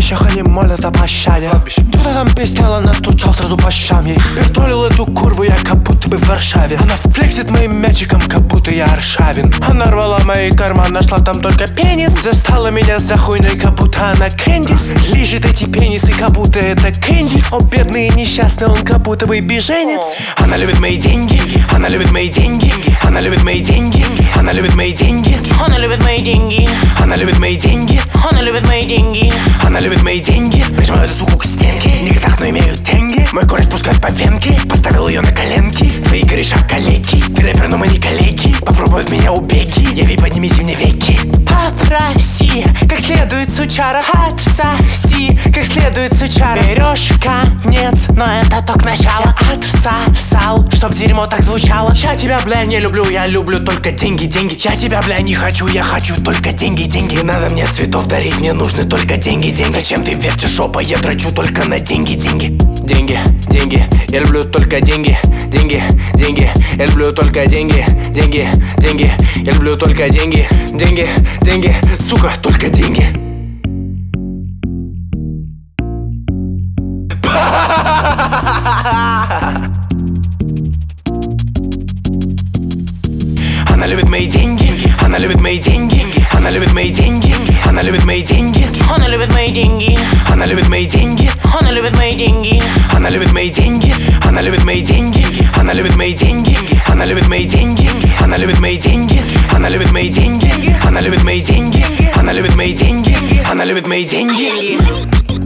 кладбищах они молят о пощаде. Что-то там пиздела, настучал сразу по щам ей. Пертолил эту курву я как будто бы в Варшаве. Она флексит моим мячиком, как будто я Аршавин. Она рвала мои карманы, нашла там только пенис. Застала меня за хуйней, как будто она Кэндис. Лижет эти пенисы, как будто это Кэндис. О, бедный и несчастный, он как будто бы беженец. Она любит мои деньги, она любит мои деньги, она любит мои деньги, она любит мои деньги, она любит мои деньги, она любит мои деньги, она любит мои деньги, она любит мои деньги. Прижимаю эту суку к стенке, не казах, но имею деньги. Мой кореш пускает по венке, поставил ее на коленки. Твои кореша калеки, ты рэпер, но мы не коллеги. Попробуют меня убеги, яви, поднимите мне веки. Попроси, как следует, сучара, отсоси, как следует, сучара. Берешь конец, но это только начало. Отсосал, чтоб дерьмо так звучало. Я тебя, бля, не люблю, я люблю только деньги, деньги. Я тебя, бля, не хочу, я хочу только деньги, деньги. Не надо мне цветов дарить, мне нужны только деньги, деньги. Зачем ты вертишь жопа, я трачу только на деньги, деньги. Деньги, деньги, я люблю только деньги, деньги, деньги. Я люблю только деньги, деньги, деньги. Я люблю только деньги, деньги, деньги. Сука, только деньги. Она любит мои деньги, она любит мои деньги, она любит мои деньги, она любит мои деньги, она любит мои деньги, она любит мои деньги, она любит мои деньги, она любит мои деньги, она любит мои деньги, она любит мои деньги, она любит мои деньги, она любит мои деньги, она любит мои деньги, она любит мои деньги, она любит мои деньги, она любит мои деньги.